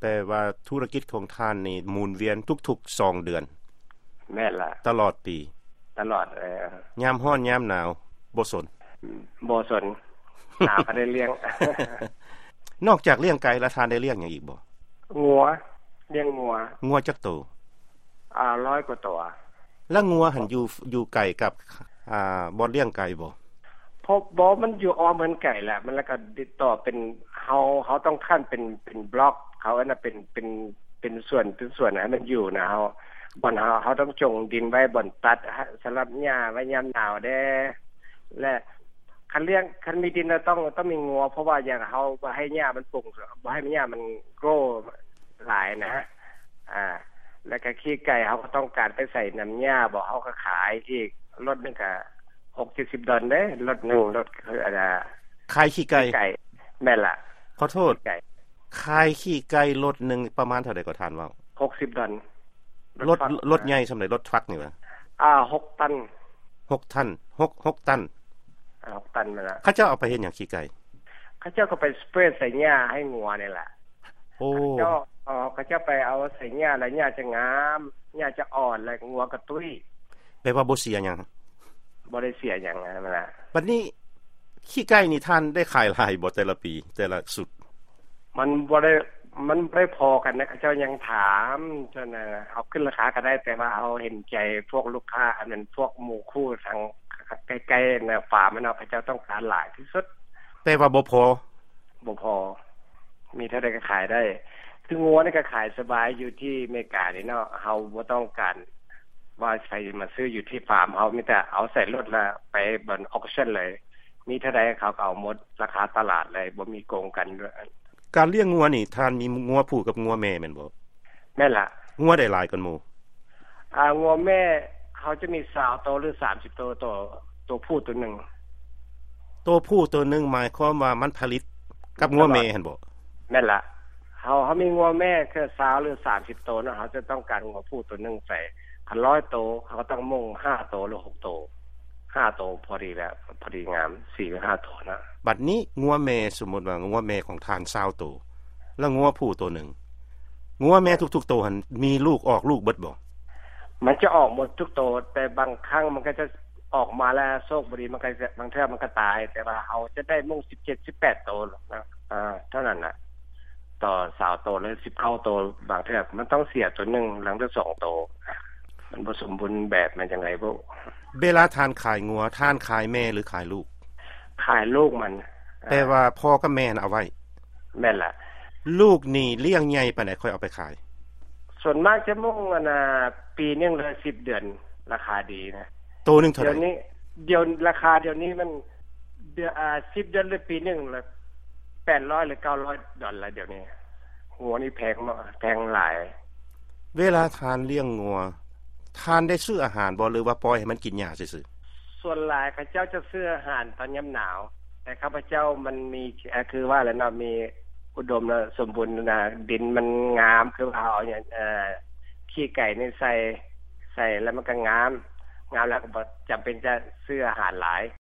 แปลว่าธุรกิจของท่านนี่หมุนเวียนทุกๆ2เดือนแม่นล่ะตลอดปีตลอดยามร้อนยามหนาวบ่สนบ่สนหนาวก็ได้เลี้ยงนอกจากเลี้ยงไก่แล้วทานได้เลี้ยงหยังอีกบ่งัวเลี้ยงงัวจักโต 100กว่าตัวแล้วงัวหั่นอยู่ไก่กับบ่เลี้ยงไก่บ่พบ่มันอยู่อ้อมเหมือนไก่แหละมันแล้วก็ติดต่อเป็นเฮาต้องคั่นเป็นบล็อกเขาอันน่ะเป็นส่วนให้มันอยู่นะบ่อนเฮาต้องจงดินไว้บ่อนตัดสำหรับหญ้าไว้ยามหนาวแด้และคันมีดินต้องมีงัวเพราะว่าอย่างเฮาบ่ให้หญ้ามันปลูกบ่ให้หญ้ามันโกรหลายนะแล้วก็ขี้ไก่เฮาก็ต้องการไปใส่น้ำหญ้าบ่เฮาก็ขายอีกรถนึงก็$60เด้รถนึงรถขายขี้ไก่แม่นล่ะขอโทษขายขี้ไก่รถนึงประมาณเท่าใดก็ทานว่า $60 รถใหญ่ซำใดรถทรัคนี่ว่า 6ตัน 6ตัน6ตัน 6ตันนั่นล่ะเขาเจ้าเอาไปเฮ็ดหยังขี้ไก่เขาเจ้าก็ไปสเปรย์ใส่หญ้าให้งัวนี่แหละโอ้เขาเจ้าไปเอาใส่หญ้าแล้วหญ้าจะงามหญ้าจะอ่อนแล้วงัวก็ตุ้ยแปลว่าบ่เสียหยังบ่ได้เสียหยังนั่นล่ะบัดนี้ขี้ไก่นี่ท่านได้ขายหลายบ่แต่ละปีแต่ละสุดมันบ่ได้พอกันนะเขาเจ้ายังถามจนเอาขึ้นราคาก็ได้แต่ว่าเอาเห็นใจพวกลูกค้าอันนั้นพวกหมู่คู่ทางใกล้ๆน่ะฟาร์มเขาเจ้าต้องการหลายที่สุดแต่ว่าบ่พอมีเท่าใดก็ขายได้คืองัวนี่ก็ขายสบายอยู่ที่อเมริกานี่เนาะเฮาบ่ต้องการว่าใครมาซื้ออยู่ที่ฟาร์มเฮามีแต่เอาใส่รถแล้วไปบนออคชั่นเลยมีเท่าใดเขาก็เอาหมดราคาตลาดเลยบ่มีโกงกันด้วยการเลี้ยงงัวนี่ท่านมีงัวผู้กับงัวแม่แม่นบ่แม่นล่ะงัวได้หลายกันหมู่งัวแม่เขาจะมี20ตัวหรือ30ตัวผู้ตัวนึงตัวผู้ตัวนึงหมายความว่ามันผลิตกับงัวแม่หั่นบ่แม่นล่ะเขามีงัวแม่แค่20หรือ30ตัวเนาะเขาจะต้องการงัวผู้ตัวนึงใส่100ตัวเขาก็ต้องมุ่ง5ตัวหรือ6ตัว5ตัวพอดีแล้วพอดีงาม4หรือ5ตัวนะบัดนี้งัวแม่สมมุติว่างัวแม่ของทาน20ตัวแล้วงัวผู้ตัวนึงงัวแม่ทุกๆตัวหั่นมีลูกออกลูกเบิดบ่มันจะออกหมดทุกตัวแต่บางครั้งมันก็จะออกมาแล้วโชคบ่ดีมันก็บางเทื่อมันก็ตายแต่ว่าเขาจะได้มุ่ง17 18ตัวนะเท่านั้นน่ะต่อ20ตัวหรือ19ตัวบางเทื่อมันต้องเสียตัวนึงหลังจาก2ตัวมันบ่สมบูรณ์แบบมันจังไงบ่เวลาทานขายงัวทานขายแม่หรือขายลูกขายลูกมันแต่ว่าพ่อกับแม่เอาไว้แม่นล่ะลูกนี่เลี้ยงใหญ่ปานใดค่อยเอาไปขายส่วนมากจะมุ่งปีนึงเลย10เดือนราคาดีนะตัวนึงเท่าไหร่เดี๋ยวราคาเดี๋ยวนี้มัน10เดือนหรือปีนึงละ800หรือ$900เดี๋ยวนี้หัวนี่แพงหลายเวลาทานเลี้ยงงัวทานได้ซื้ออาหารบ่หรือว่าปล่อยให้มันกินหญ้าซื่อๆส่วนหลายเขาเจ้าจะซื้ออาหารตอนยามหนาวแต่ข้าพเจ้ามันมีคือว่าแล้วเนาะมีอุดมสมบูรณ์นะดินมันงามคือเอาอย่างขี้ไก่นี่ใส่แล้วมันก็งามแล้วก็บ่จําเป็นจะซื้ออาหารหลาย